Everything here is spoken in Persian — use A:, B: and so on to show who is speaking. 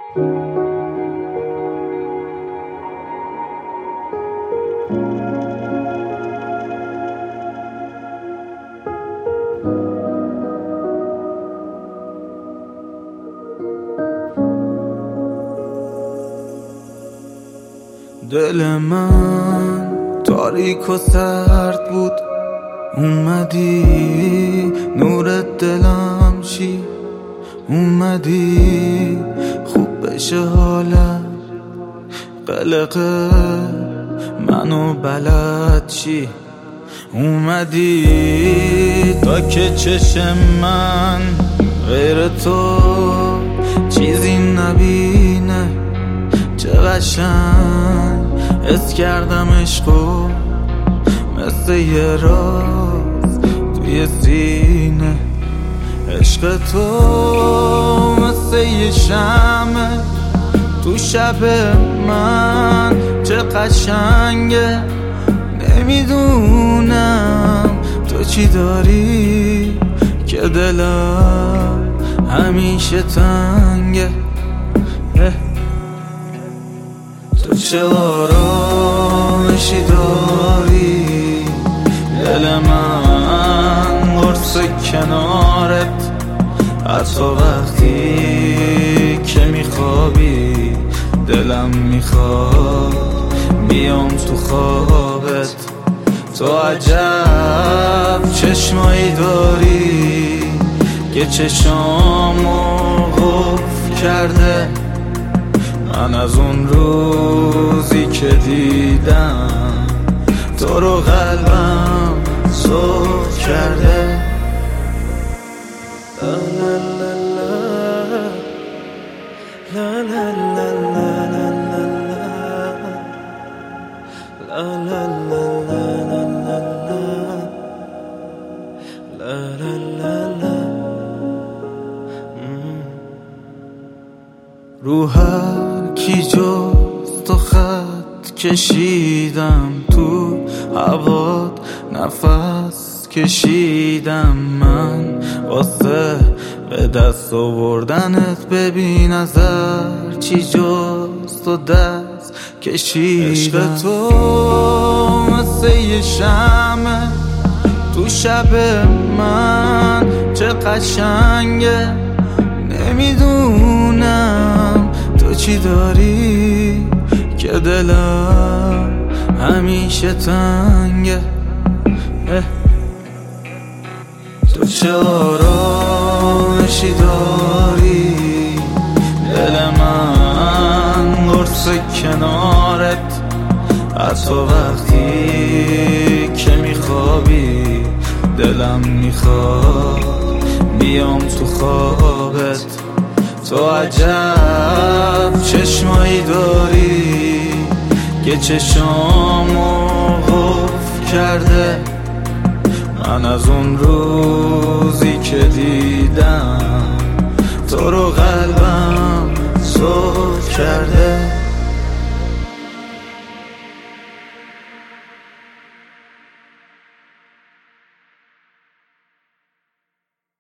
A: دل من تاریک و سرد بود، اومدی نور دلم چی، اومدی خوب بشه حالم، قلقه منو بلد چی، اومدی تا که چشم من غیر تو چیزی نبینه، چه قشنگ حس کردم عشقو مثل یه راز توی سینه، عشق تو مثل یه شمع تو شب من، چه قشنگه نمیدونم تو چی داری که دلم همیشه تنگه، تو چه آرامشی داری دل من قرص کنارت، حتی وقتی که میخوابی دلم میخواد بیام تو خوابت، تو عجب چشمایی داری که چشامو قفل کرده، من از اون روزی که دیدم تو رو قلبم سرخ کرده. لا لا لا لا لا لا لا لا لا. رو هر کی جز تو خط کشیدم، تو هوات نفس کشیدم، من واسه به دست آوردنت ببین از هر چی جز تو دست کشیدم، عشق تو مثل یه شمع تو شب من، چه قشنگه نمیدونم تو چی داری که دلم همیشه تنگه، تو چه آرامشی داری دل من قرص کنارت، حتی وقتی که میخوابی دلم میخواد بیام تو خوابت، تو عجب چشمایی داری که چشامو قفل کرده، من از اون روزی که دیدم تو رو قلبم سرخ کرده.